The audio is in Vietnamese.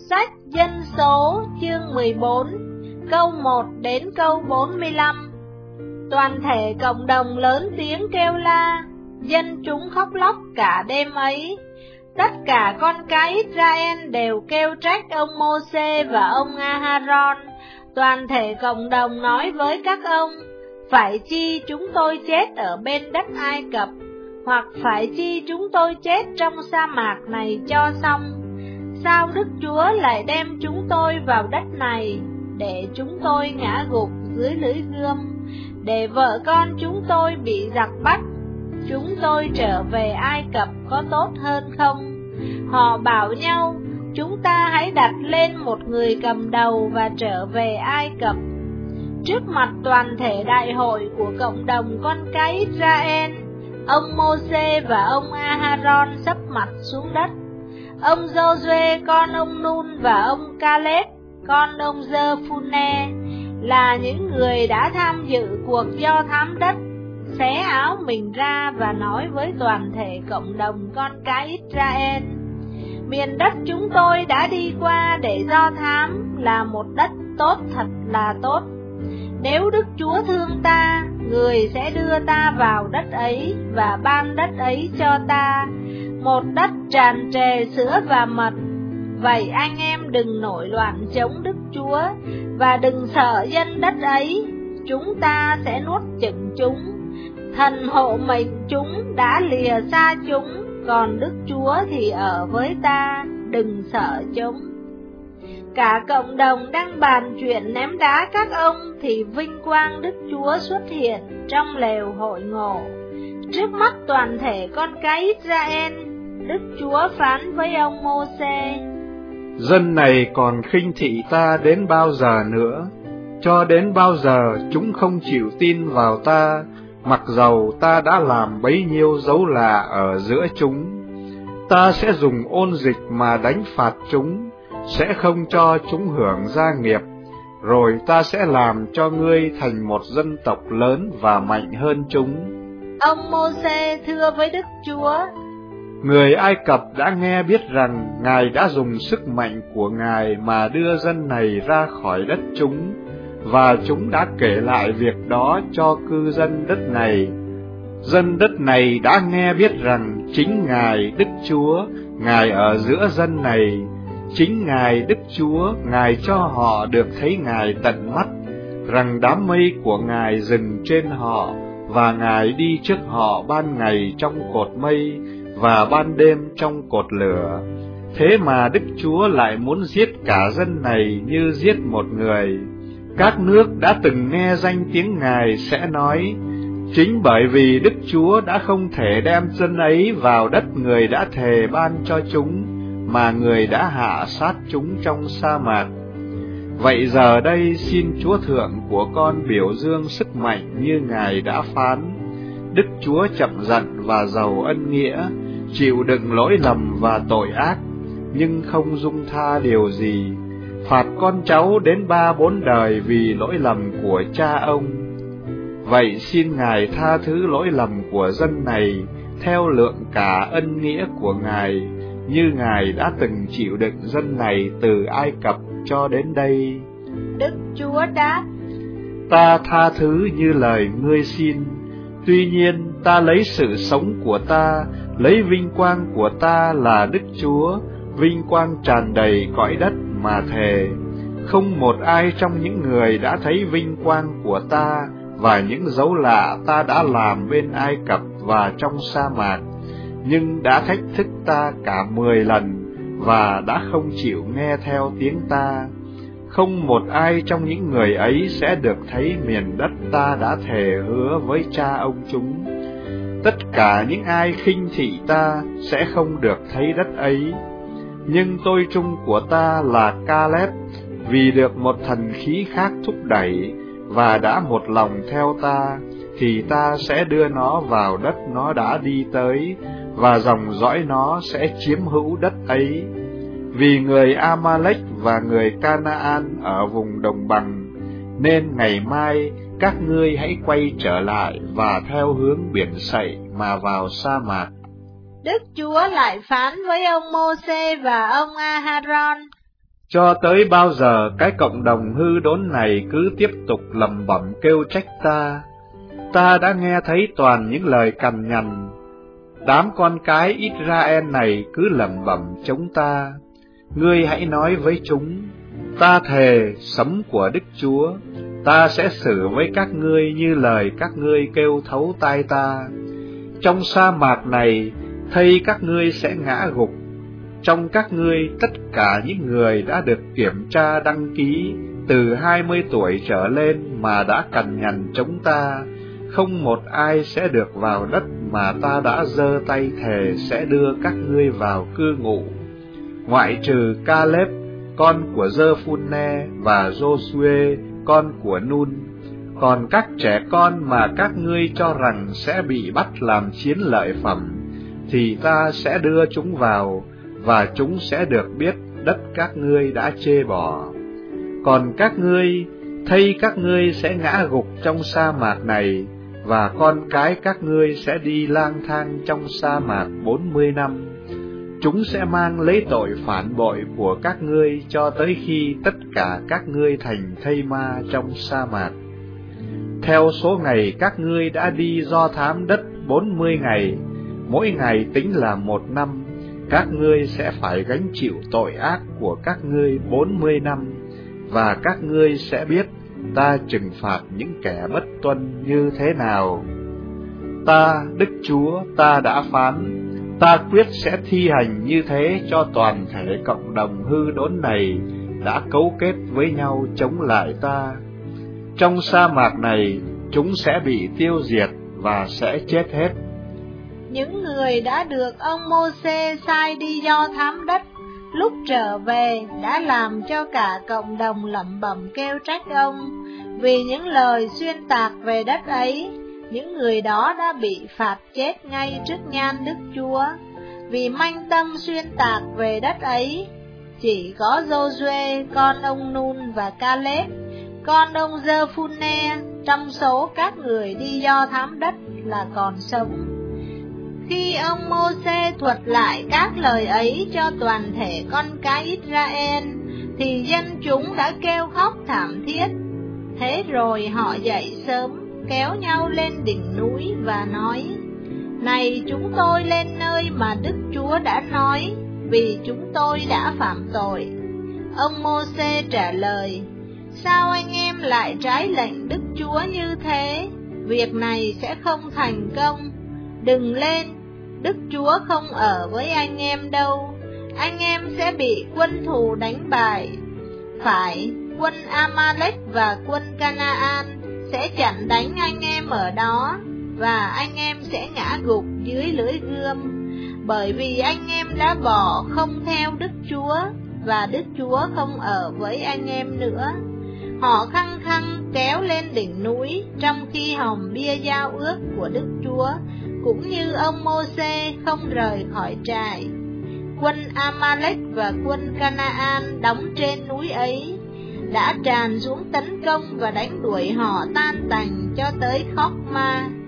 Sách Dân số chương 14, câu 1 đến câu 45. Toàn thể cộng đồng lớn tiếng kêu la, dân chúng khóc lóc cả đêm ấy. Tất cả con cái Israel đều kêu trách ông Mô-sê và ông A-ha-ron. Toàn thể cộng đồng nói với các ông, phải chi chúng tôi chết ở bên đất Ai Cập, hoặc phải chi chúng tôi chết trong sa mạc này cho xong. Sao Đức Chúa lại đem chúng tôi vào đất này, để chúng tôi ngã gục dưới lưỡi gươm, để vợ con chúng tôi bị giặc bắt? Chúng tôi trở về Ai Cập có tốt hơn không? Họ bảo nhau, chúng ta hãy đặt lên một người cầm đầu và trở về Ai Cập. Trước mặt toàn thể đại hội của cộng đồng con cái Israel, ông Mô-sê và ông A-ha-ron sấp mặt xuống đất. Ông Giô-suê con ông Nun và ông Ca-lép con ông Giơ-phu-nê là những người đã tham dự cuộc do thám đất, xé áo mình ra và nói với toàn thể cộng đồng con cái Israel: miền đất chúng tôi đã đi qua để do thám là một đất tốt, thật là tốt. Nếu Đức Chúa thương ta, Người sẽ đưa ta vào đất ấy và ban đất ấy cho ta, một đất tràn trề sữa và mật. Vậy anh em đừng nổi loạn chống Đức Chúa, và đừng sợ dân đất ấy, chúng ta sẽ nuốt chửng chúng. Thần hộ mệnh chúng đã lìa xa chúng, còn Đức Chúa thì ở với ta, đừng sợ chúng. Cả cộng đồng đang bàn chuyện ném đá các ông, thì vinh quang Đức Chúa xuất hiện trong lều hội ngộ. Trước mắt toàn thể con cái Israel, Đức Chúa phán với ông Mô-sê: dân này còn khinh thị ta đến bao giờ nữa? Cho đến bao giờ chúng không chịu tin vào ta, mặc dầu ta đã làm bấy nhiêu dấu lạ ở giữa chúng? Ta sẽ dùng ôn dịch mà đánh phạt chúng, sẽ không cho chúng hưởng gia nghiệp, rồi ta sẽ làm cho ngươi thành một dân tộc lớn và mạnh hơn chúng. Ông Mô-sê thưa với Đức Chúa: người Ai Cập đã nghe biết rằng Ngài đã dùng sức mạnh của Ngài mà đưa dân này ra khỏi đất chúng, và chúng đã kể lại việc đó cho cư dân đất này. Dân đất này đã nghe biết rằng chính Ngài Đức Chúa, Ngài ở giữa dân này. Chính Ngài Đức Chúa, Ngài cho họ được thấy Ngài tận mắt, rằng đám mây của Ngài dừng trên họ, và Ngài đi trước họ ban ngày trong cột mây, và ban đêm trong cột lửa. Thế mà Đức Chúa lại muốn giết cả dân này như giết một người. Các nước đã từng nghe danh tiếng Ngài sẽ nói, chính bởi vì Đức Chúa đã không thể đem dân ấy vào đất Người đã thề ban cho chúng, mà Người đã hạ sát chúng trong sa mạc. Vậy giờ đây xin Chúa Thượng của con biểu dương sức mạnh như Ngài đã phán. Đức Chúa chậm giận và giàu ân nghĩa, chịu đựng lỗi lầm và tội ác, nhưng không dung tha điều gì, phạt con cháu đến 3-4 đời vì lỗi lầm của cha ông. Vậy xin Ngài tha thứ lỗi lầm của dân này theo lượng cả ân nghĩa của Ngài, như Ngài đã từng chịu đựng dân này từ Ai Cập cho đến đây. Đức Chúa đáp: ta tha thứ như lời ngươi xin. Tuy nhiên ta lấy sự sống của ta, lấy vinh quang của ta là Đức Chúa, vinh quang tràn đầy cõi đất mà thề. Không một ai trong những người đã thấy vinh quang của ta và những dấu lạ ta đã làm bên Ai Cập và trong sa mạc, nhưng đã thách thức ta cả 10 lần và đã không chịu nghe theo tiếng ta. Không một ai trong những người ấy sẽ được thấy miền đất ta đã thề hứa với cha ông chúng. Tất cả những ai khinh thị ta sẽ không được thấy đất ấy. Nhưng tôi trung của ta là Ca-lép, vì được một thần khí khác thúc đẩy và đã một lòng theo ta, thì ta sẽ đưa nó vào đất nó đã đi tới, và dòng dõi nó sẽ chiếm hữu đất ấy. Vì người A-ma-lếch và người Ca-na-an ở vùng đồng bằng, nên ngày mai các ngươi hãy quay trở lại và theo hướng biển sậy mà vào sa mạc. Đức Chúa lại phán với ông Mô-sê và ông A-ha-ron: Cho tới bao giờ cái cộng đồng hư đốn này cứ tiếp tục lẩm bẩm kêu trách ta? Ta đã nghe thấy toàn những lời cằn nhằn. Đám con cái Israel này cứ lẩm bẩm chống ta. Ngươi hãy nói với chúng, ta thề sấm của Đức Chúa, ta sẽ xử với các ngươi như lời các ngươi kêu thấu tai ta. Trong sa mạc này, thây các ngươi sẽ ngã gục. Trong các ngươi tất cả những người đã được kiểm tra đăng ký từ 20 tuổi trở lên mà đã cằn nhằn chống ta, không một ai sẽ được vào đất mà ta đã giơ tay thề sẽ đưa các ngươi vào cư ngụ, ngoại trừ Caleb con của Giơ-phu-nê và Giô-suê con của Nun. Còn các trẻ con mà các ngươi cho rằng sẽ bị bắt làm chiến lợi phẩm, thì ta sẽ đưa chúng vào, và chúng sẽ được biết đất các ngươi đã chê bỏ. Còn các ngươi, thây các ngươi sẽ ngã gục trong sa mạc này, và con cái các ngươi sẽ đi lang thang trong sa mạc 40 năm. Chúng sẽ mang lấy tội phản bội của các ngươi cho tới khi tất cả các ngươi thành thây ma trong sa mạc. Theo số ngày các ngươi đã đi do thám đất 40 ngày, mỗi ngày tính là 1 năm, các ngươi sẽ phải gánh chịu tội ác của các ngươi 40 năm, và các ngươi sẽ biết ta trừng phạt những kẻ bất tuân như thế nào. Ta, Đức Chúa, ta đã phán, ta quyết sẽ thi hành như thế cho toàn thể cộng đồng hư đốn này đã cấu kết với nhau chống lại ta. Trong sa mạc này, chúng sẽ bị tiêu diệt và sẽ chết hết. Những người đã được ông Mô-sê sai đi do thám đất, lúc trở về đã làm cho cả cộng đồng lẩm bẩm kêu trách ông. Vì những lời xuyên tạc về đất ấy, những người đó đã bị phạt chết ngay trước nhan Đức Chúa. Vì manh tâm xuyên tạc về đất ấy, chỉ có Giô-suê con ông Nun và Caleb con ông Giơ-phu-nê trong số các người đi do thám đất là còn sống. Khi ông Mô-sê thuật lại các lời ấy cho toàn thể con cái Israel, thì dân chúng đã kêu khóc thảm thiết. Thế rồi họ dậy sớm, kéo nhau lên đỉnh núi và nói: Này, chúng tôi lên nơi mà Đức Chúa đã nói, vì chúng tôi đã phạm tội. Ông Mô-sê trả lời: Sao anh em lại trái lệnh Đức Chúa như thế? Việc này sẽ không thành công. Đừng lên, Đức Chúa không ở với anh em đâu. Anh em sẽ bị quân thù đánh bại. Phải, quân Amalek và quân Canaan sẽ chặn đánh anh em ở đó, và anh em sẽ ngã gục dưới lưỡi gươm, bởi vì anh em đã bỏ không theo Đức Chúa, và Đức Chúa không ở với anh em nữa. Họ khăng khăng kéo lên đỉnh núi, trong khi hòm bia giao ước của Đức Chúa, cũng như ông Mô-sê không rời khỏi trại. Quân Amalek và quân Canaan đóng trên núi ấy đã tràn xuống tấn công và đánh đuổi họ tan tành cho tới Khóc Ma.